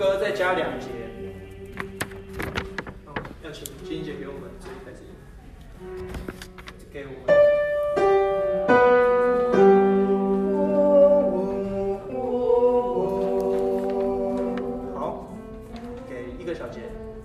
歌再加2节。要请金姐给我们这里开始，给我们。好，给1个小节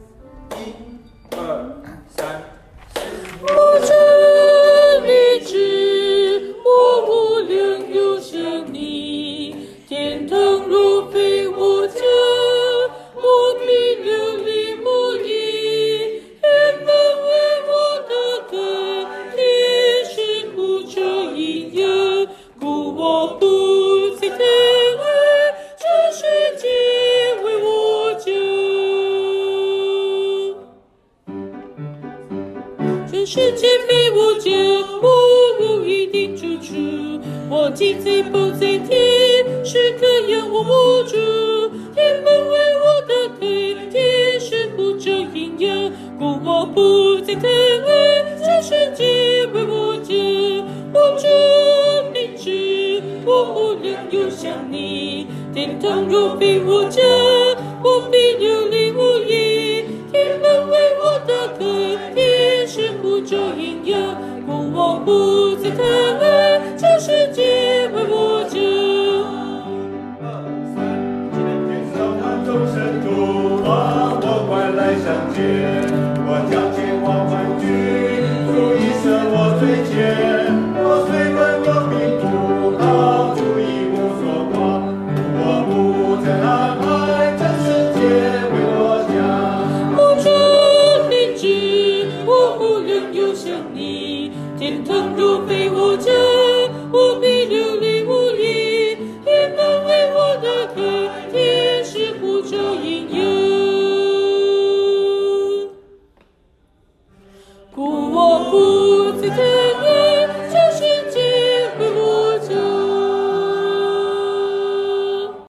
，1、2、3、4。 我真立志，我无量有想你，天堂若非我家，我必流离无依。天门为我打开，天是护着阴阳，故我不再贪爱，这世界为我家。这世界非我家，我无一定住处。我既在不在天，时刻仰望无助。天门为我打开，天是护着阴阳，故我不再贪爱，这世界为我家。我真立志，我无量有想你，天堂若非我家，我必流离无依。天门为我打开，天是护着阴阳，故我不再贪爱，这世界为我家。 众生主啊，我快来相见，我将前往欢聚，主已设我最前。我虽然我并不好，主已无所挂，我不再安排，这世界为我家。 我真立志，我无量有想你，天堂若非我家，我必流离无依。天门为我打开，天是护着阴阳，故我不再贪爱。